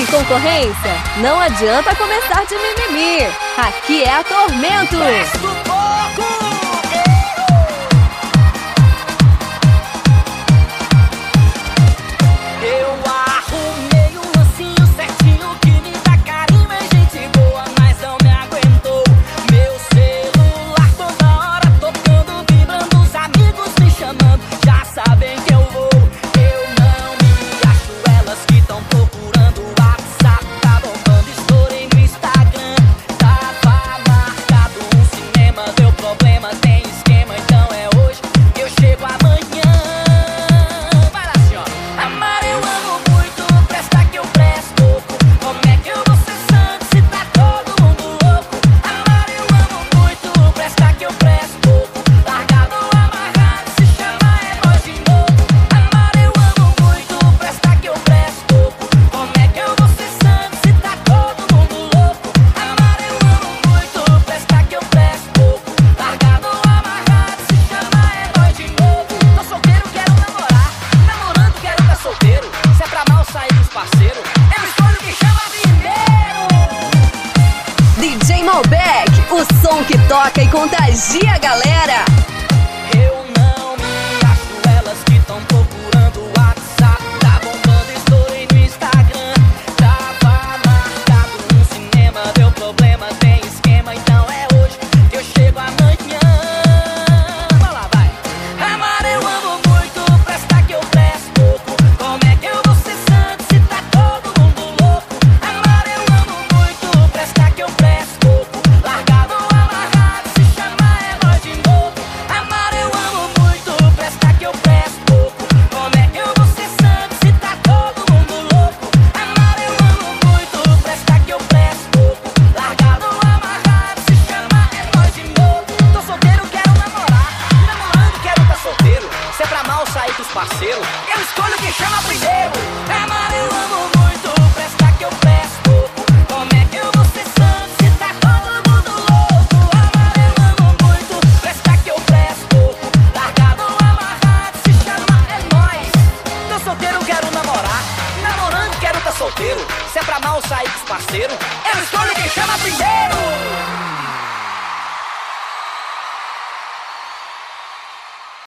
concorrência? Não adianta começar de mimimi. Aqui é a Tormento. DJ Malbec, o som que toca e contagia a galera. Eu não me acho, elas que tão procurando o WhatsApp. Tá bombando, estourei no Instagram. Tava marcado no cinema, deu problema, tem esquema. Então é hoje que eu chego amanhã. Vai lá, vai. Amar eu amo muito, presta que eu presto pouco. Como é que eu vou ser santo se tá todo mundo louco? Amar eu amo muito, presta que eu presto pouco. Largado, amarrado, se chamar é nós de novo. Amar eu amo muito, presta que eu presto pouco. Como é que eu vou ser santo se tá todo mundo louco? Amar eu amo muito, presta que eu presto pouco. Largado, amarrado, se chamar é nós de novo. Tô solteiro, quero namorar. Namorando, quero tá solteiro. Se é pra mal sair com os parceiros, eu escolho quem chama primeiro. Amar eu amo muito, presta que eu presto pouco. Como é que eu vou ser santo se tá todo mundo louco? Amar eu amo muito, presta que eu presto pouco. Largado, amarrado, se chamar é nóis. Tô solteiro, quero namorar. Namorando, quero tá solteiro. Se é pra mal sair com os parceiros, eu escolho quem chama primeiro.